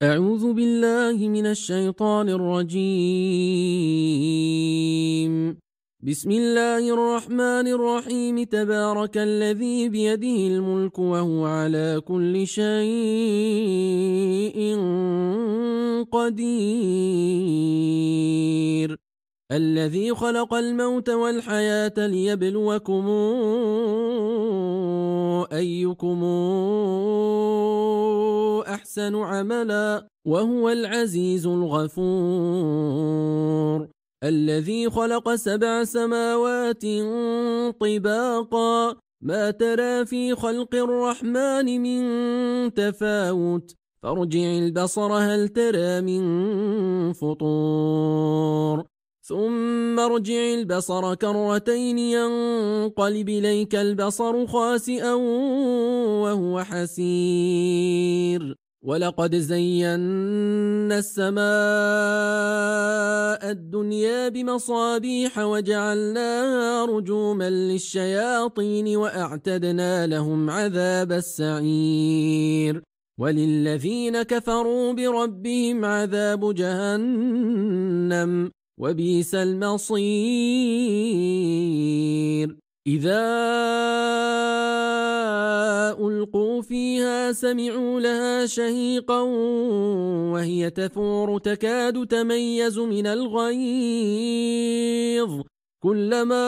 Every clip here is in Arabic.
أعوذ بالله من الشيطان الرجيم. بسم الله الرحمن الرحيم. تبارك الذي بيده الملك وهو على كل شيء قدير. الذي خلق الموت والحياة ليبلوكم أيكم أحسن عملا وهو العزيز الغفور. الذي خلق 7 سماوات طباقا ما ترى في خلق الرحمن من تفاوت فارجع البصر هل ترى من فطور ثم ارجع البصر كرتين ينقلب إليك البصر خاسئا وهو حسير. ولقد زينا السماء الدنيا بمصابيح وجعلناها رجوما للشياطين وأعتدنا لهم عذاب السعير. وللذين كفروا بربهم عذاب جهنم وبئس المصير. إذا ألقوا فيها سمعوا لها شهيقا وهي تفور تكاد تميز من الغيظ كلما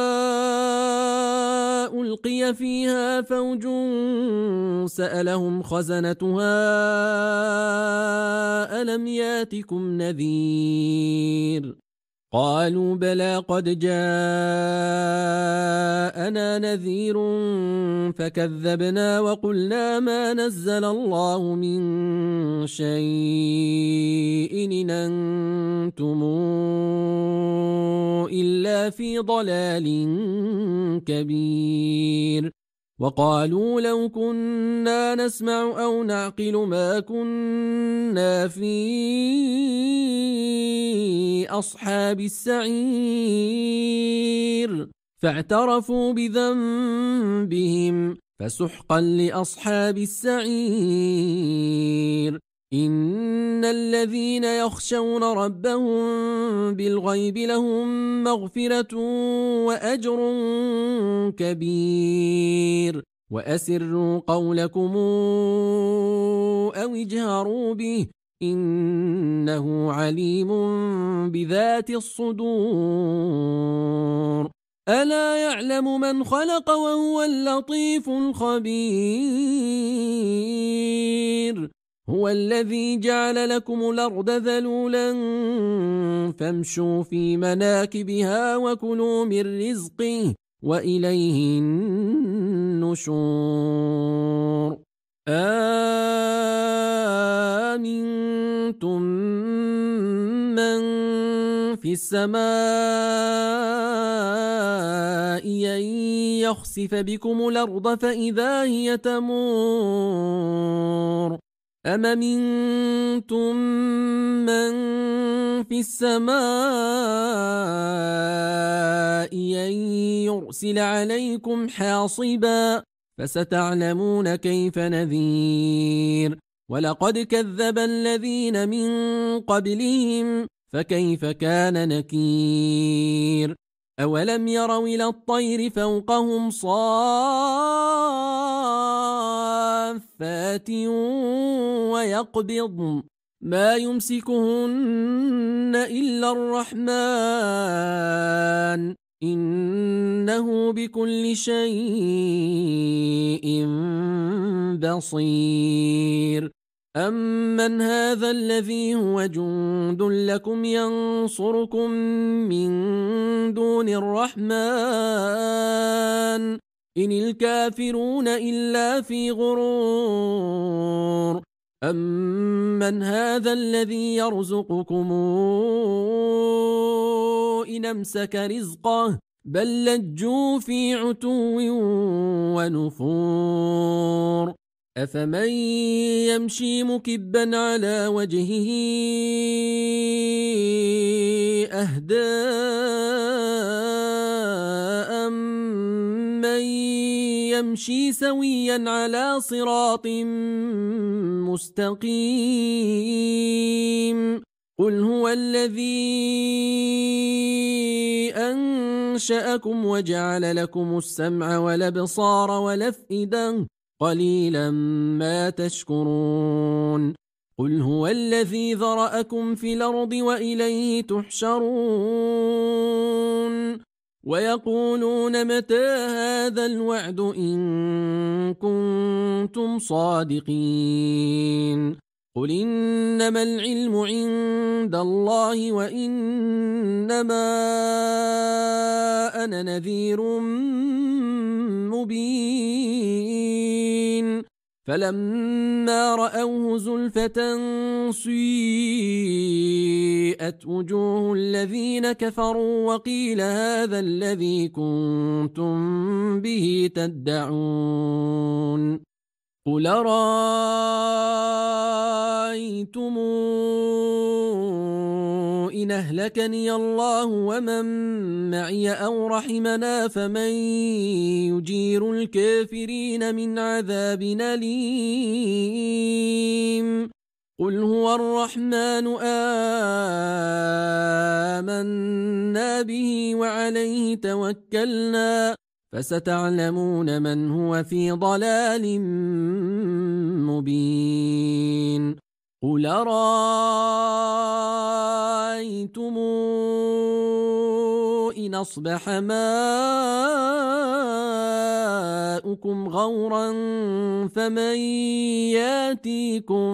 ألقي فيها فوج سألهم خزنتها ألم ياتكم نذير قالوا بلى قد جاءنا نذير فكذبنا وقلنا ما نزل الله من شيء إن أنتم إلا في ضلال كبير. وقالوا لو كنا نسمع أو نعقل ما كنا في أصحاب السعير فاعترفوا بذنبهم فسحقا لأصحاب السعير. إن الذين يخشون ربهم بالغيب لهم مغفرة وأجر كبير. وأسروا قولكم أو اجهروا به إنه عليم بذات الصدور. ألا يعلم من خلق وهو اللطيف الخبير. هو الذي جعل لكم الأرض ذلولا فامشوا في مناكبها وكلوا من رزقه وإليه النشور. آمنتم من في السماء أن يخسف بكم الأرض فإذا هي تمور أم منتم من في السماء أن يرسل عليكم حاصبا فستعلمون كيف نذير. ولقد كذب الذين من قبلهم فكيف كان نكير. أولم يروا إلى الطير فوقهم صافات ويقبضن ما يمسكهن إلا الرحمن إنه بكل شيء بصير. أمن هذا الذي هو جند لكم ينصركم من دون الرحمن إن الكافرون إلا في غرور. أمن هذا الذي يرزقكم إن أمسك رزقه بل لجوا في عتو ونفور. أفمن يمشي مكبا على وجهه أهدى أمن يمشي سويا على صراط مستقيم قل هو الذي أنشأكم وجعل لكم السمع والأبصار والأفئدة قليلا ما تشكرون قل هو الذي ذرأكم في الأرض وإليه تحشرون ويقولون متى هذا الوعد إن كنتم صادقين قل إنما العلم عند الله وإنما أنا نذير مبين فلما رأوه زلفة سيئت وجوه الذين كفروا وقيل هذا الذي كنتم به تدعون قل رأيتم إن أهلكني الله ومن معي أو رحمنا فمن يجير الكافرين من عذاب أليم قل هو الرحمن آمنا به وعليه توكلنا فستعلمون من هو في ضلال مبين قل رأيتم إن أصبح ماؤكم غورا فمن ياتيكم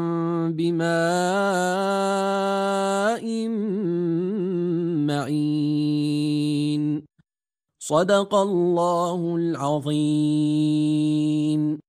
بماء معين صدق الله العظيم.